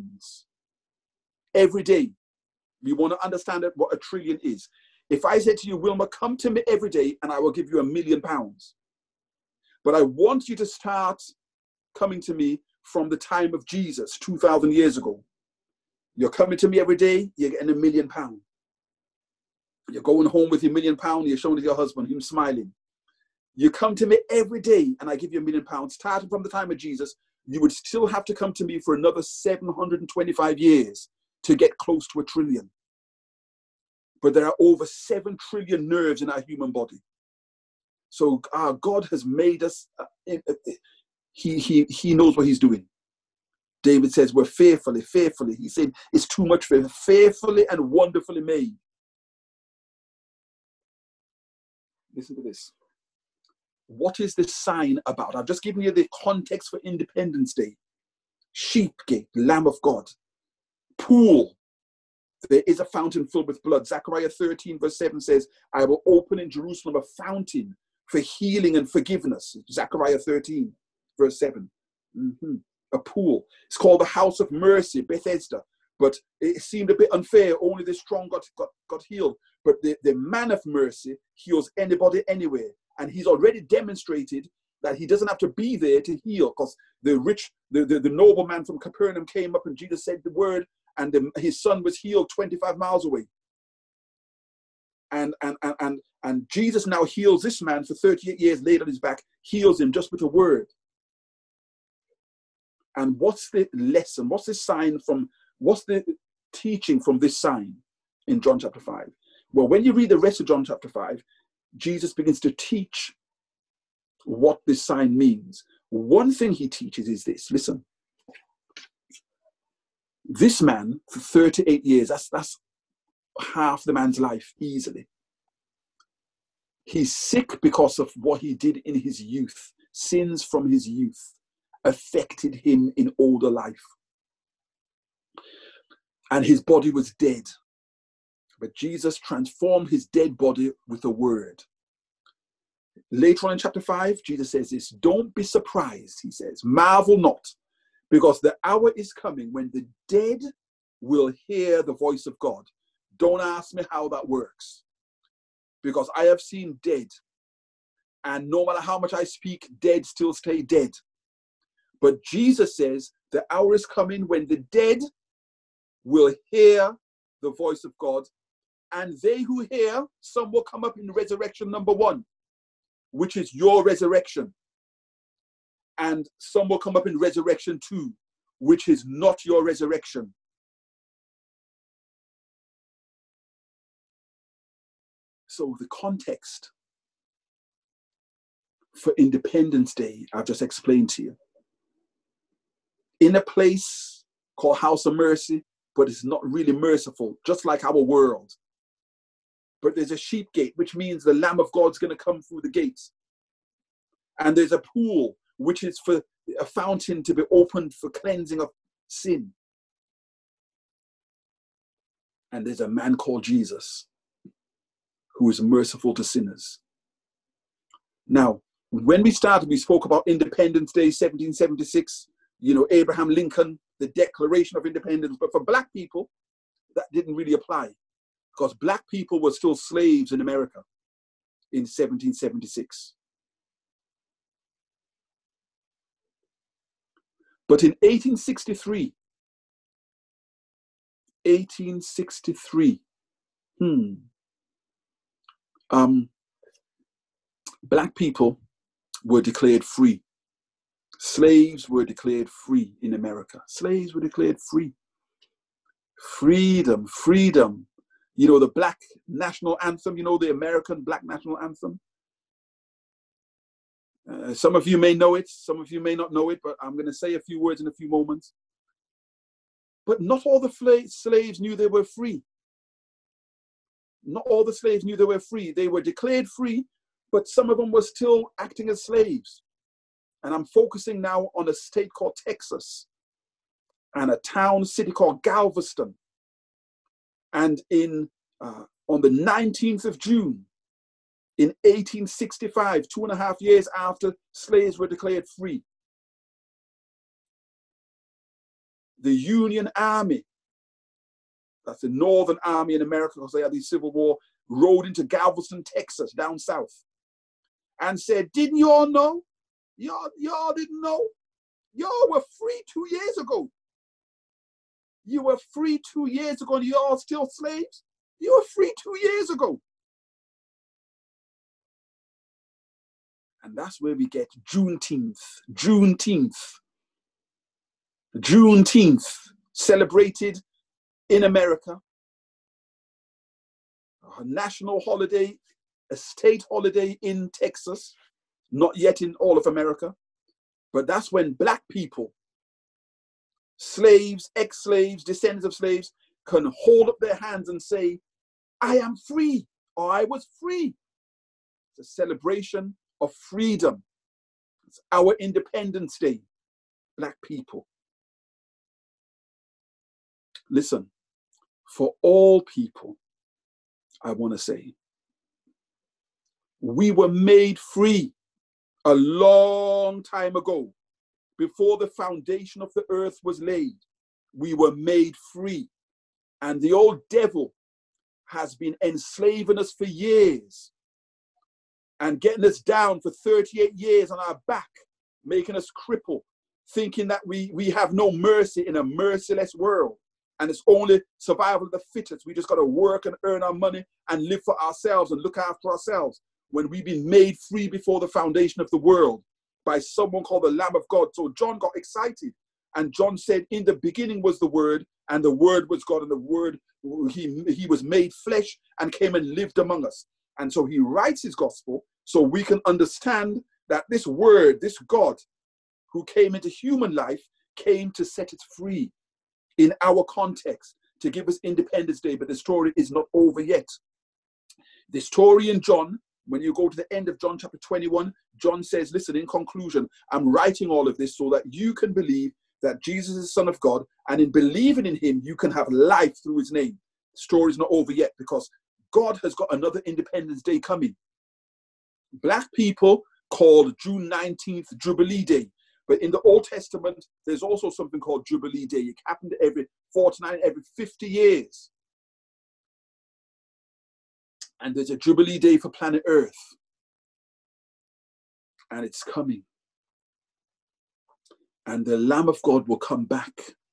every day, we want to understand what a trillion is. If I said to you, Wilma, come to me every day and I will give you £1 million. But I want you to start coming to me from the time of Jesus, 2,000 years ago. You're coming to me every day, you're getting £1 million. You're going home with your £1 million, you're showing it to your husband, him smiling. You come to me every day and I give you £1 million. Starting from the time of Jesus, you would still have to come to me for another 725 years to get close to $1 trillion. But there are over 7 trillion nerves in our human body. So our God has made us, he knows what he's doing. David says we're fearfully. He said it's too much for fearfully and wonderfully made. Listen to this. What is this sign about? I've just given you the context for Independence Day. Sheepgate, Lamb of God. Pool. There is a fountain filled with blood. Zechariah 13 verse 7 says, I will open in Jerusalem a fountain for healing and forgiveness. Zechariah 13 verse 7. A pool. It's called the House of Mercy, Bethesda. But it seemed a bit unfair. Only the strong got healed. But the man of mercy heals anybody anywhere. And he's already demonstrated that he doesn't have to be there to heal, because the nobleman from Capernaum came up and Jesus said the word, and his son was healed 25 miles away. And Jesus now heals this man for 38 years later on his back, heals him just with a word. And what's the lesson? What's the sign from, what's the teaching from this sign in John chapter 5? Well, when you read the rest of John chapter 5, Jesus begins to teach what this sign means. One thing he teaches is this. Listen. This man, for 38 years, that's half the man's life, easily. He's sick because of what he did in his youth. Sins from his youth affected him in older life. And his body was dead. But Jesus transformed his dead body with a word. Later on in chapter 5, Jesus says this, don't be surprised, he says, marvel not, because the hour is coming when the dead will hear the voice of God. Don't ask me how that works, because I have seen dead, and no matter how much I speak, dead still stay dead. But Jesus says the hour is coming when the dead will hear the voice of God, and they who hear, some will come up in resurrection number 1, which is your resurrection. And some will come up in resurrection 2, which is not your resurrection. So the context for Independence Day, I've just explained to you. In a place called House of Mercy, but it's not really merciful, just like our world. But there's a sheep gate, which means the Lamb of God's going to come through the gates. And there's a pool, which is for a fountain to be opened for cleansing of sin. And there's a man called Jesus, who is merciful to sinners. Now, when we started, we spoke about Independence Day, 1776, Abraham Lincoln, the Declaration of Independence. But for Black people, that didn't really apply, because Black people were still slaves in America in 1776. But in 1863, Black people were declared free. Slaves were declared free in America. Slaves were declared free. Freedom. The Black national anthem, the American Black national anthem. Some of you may know it, some of you may not know it, but I'm going to say a few words in a few moments. But not all the slaves knew they were free. Not all the slaves knew they were free. They were declared free, but some of them were still acting as slaves. And I'm focusing now on a state called Texas and a city called Galveston. And on the 19th of June, in 1865, 2.5 years after slaves were declared free, the Union Army, that's the Northern Army in America because they had the Civil War, rode into Galveston, Texas, down south, and said, didn't you all know? Y'all didn't know? Y'all were free 2 years ago. You were free 2 years ago and y'all still slaves? You were free 2 years ago. And that's where we get Juneteenth. Juneteenth, celebrated in America. A national holiday, a state holiday in Texas, not yet in all of America. But that's when Black people, slaves, ex-slaves, descendants of slaves, can hold up their hands and say, I am free, or I was free. It's a celebration of freedom. It's our Independence Day, Black people. Listen, for all people, I want to say, we were made free a long time ago. Before the foundation of the earth was laid, we were made free. And the old devil has been enslaving us for years and getting us down for 38 years on our back, making us cripple, thinking that we have no mercy in a merciless world. And it's only survival of the fittest. We just got to work and earn our money and live for ourselves and look after ourselves, when we've been made free before the foundation of the world by someone called the Lamb of God. So John got excited, and John said, in the beginning was the Word, and the Word was God, and the Word, he was made flesh and came and lived among us. And so he writes his gospel so we can understand that this Word, this God who came into human life, came to set us free in our context, to give us Independence Day. But the story is not over yet. The story in John, when you go to the end of John chapter 21, John says, listen, in conclusion, I'm writing all of this so that you can believe that Jesus is the Son of God, and in believing in him, you can have life through his name. The story is not over yet, because God has got another Independence Day coming. Black people called June 19th Jubilee Day. But in the Old Testament, there's also something called Jubilee Day. It happened every 49, every 50 years. And there's a Jubilee Day for planet Earth. And it's coming. And the Lamb of God will come back.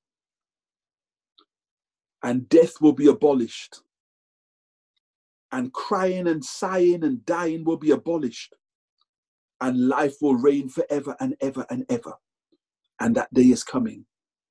And death will be abolished. And crying and sighing and dying will be abolished. And life will reign forever and ever and ever. And that day is coming.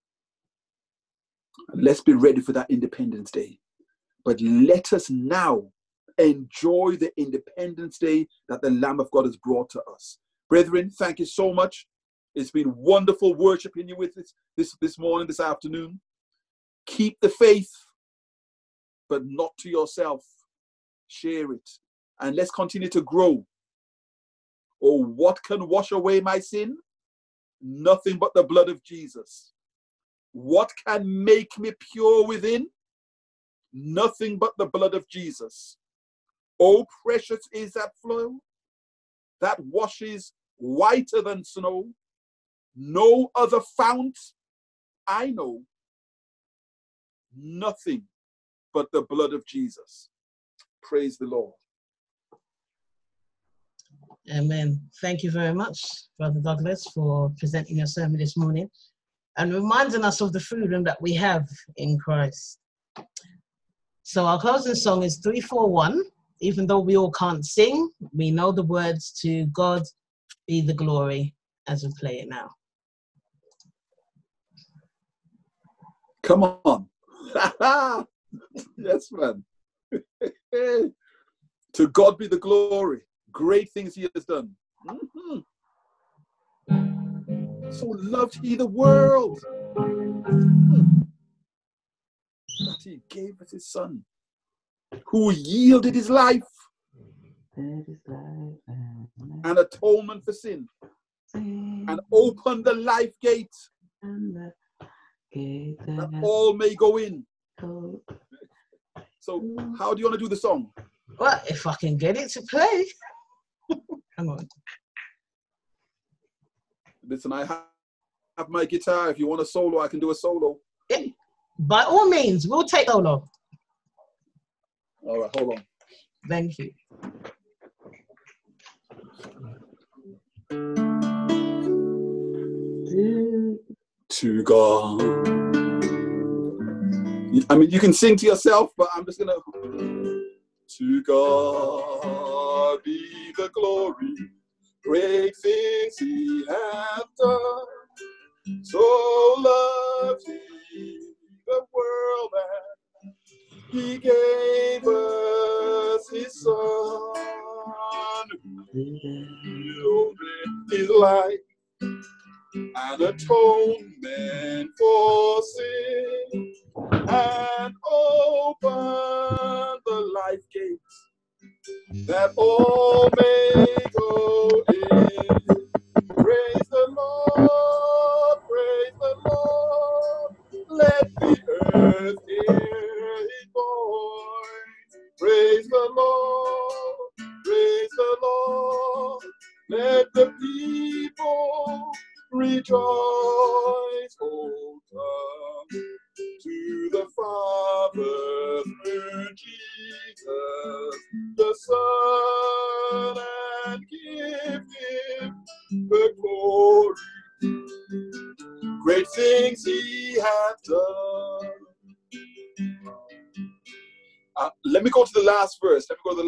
And let's be ready for that Independence Day. But let us now enjoy the Independence Day that the Lamb of God has brought to us. Brethren, thank you so much. It's been wonderful worshiping you with this morning, this afternoon. Keep the faith, but not to yourself. Share it. And let's continue to grow. Oh, what can wash away my sin? Nothing but the blood of Jesus. What can make me pure within? Nothing but the blood of Jesus. Oh, precious is that flow that washes whiter than snow. No other fount I know. Nothing but the blood of Jesus. Praise the Lord. Amen. Thank you very much, Brother Douglas, for presenting your sermon this morning and reminding us of the freedom that we have in Christ. So our closing song is 341. Even though we all can't sing, we know the words to God Be the Glory as we play it now. Come on. Yes, man. To God be the glory. Great things he has done. So loved he the world that he gave us his son, who yielded his life and atonement for sin, and open the life gate that all may go in. So how do you want to do the song? Well, if I can get it to play. Hang on. Listen, I have my guitar. If you want a solo, I can do a solo. Yeah, by all means, we'll take solo. All right, hold on. Thank you. To God. I mean, you can sing to yourself, but I'm just gonna. To God be the glory, great things He hath done. So loved He the world that He gave us His Son, who yielded His life an atonement for sin, and open the life gates that all may go in. Praise the Lord, praise the Lord, let the earth hear His voice. Praise the Lord, praise the Lord, let the people rejoice. Oh, come to the Father through Jesus the Son, and give Him the glory. Great things He hath done. Let me go to the last verse.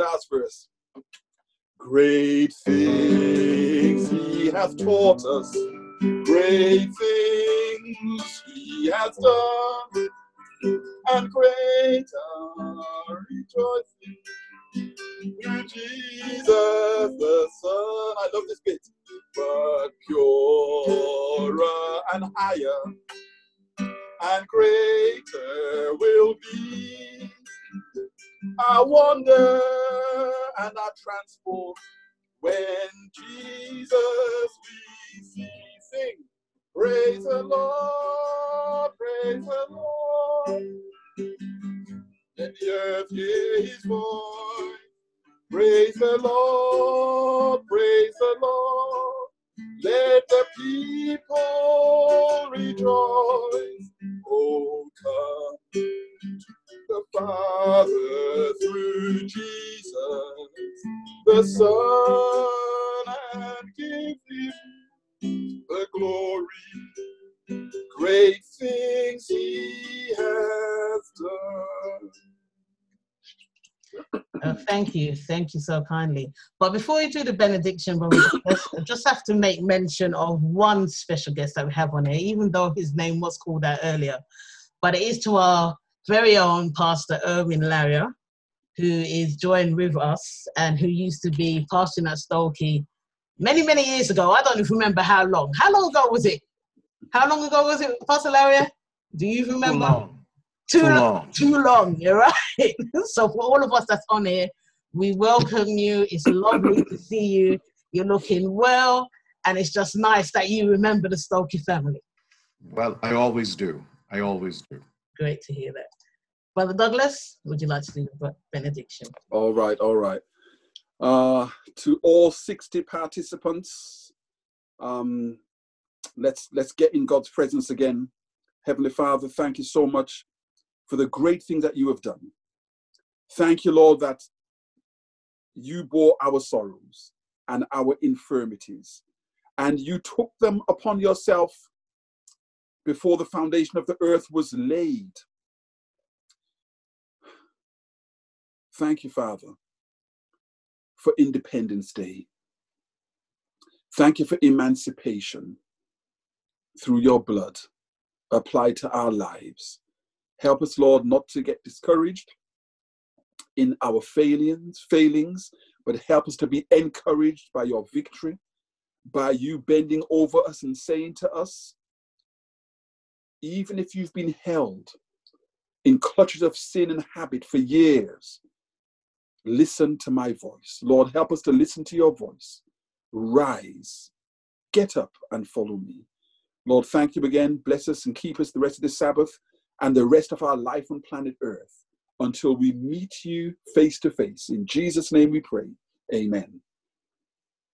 Great things He hath taught us. Great things He hath done, and great are rejoicing through Jesus the Son. I love this bit. But purer and higher and greater will be our wonder and our transport when Jesus we see. Sing, praise the Lord, praise the Lord. Let the earth hear His voice. Praise the Lord, praise the Lord. Let the people rejoice. Oh, come to the Father through Jesus the Son, and give Him the glory. Great things He has done. Thank you so kindly. But before we do the benediction, I just have to make mention of one special guest that we have on here, even though his name was called out earlier. But it is to our very own Pastor Erwin Larrier, who is joined with us and who used to be pastoring at Stokey many, many years ago. I don't even remember how long. How long ago was it? How long ago was it, Pastor Larrier? Do you remember? Too long, you're right. So for all of us that's on here, we welcome you. It's lovely to see you. You're looking well, and it's just nice that you remember the Stokey family. Well, I always do. Great to hear that. Brother Douglas, would you like to do the benediction? All right. To all 60 participants, let's get in God's presence again. Heavenly Father, thank you so much for the great things that you have done. Thank you, Lord, that you bore our sorrows and our infirmities, and you took them upon yourself before the foundation of the earth was laid. Thank you, Father, for Independence Day. Thank you for emancipation through your blood applied to our lives. Help us, Lord, not to get discouraged in our failings, but help us to be encouraged by your victory, by you bending over us and saying to us, even if you've been held in clutches of sin and habit for years, Listen to my voice. Lord, help us to listen to your voice. Rise, get up and follow me. Lord, thank you again. Bless us and keep us the rest of this Sabbath and the rest of our life on planet Earth until we meet you face to face. In Jesus' name we pray. Amen.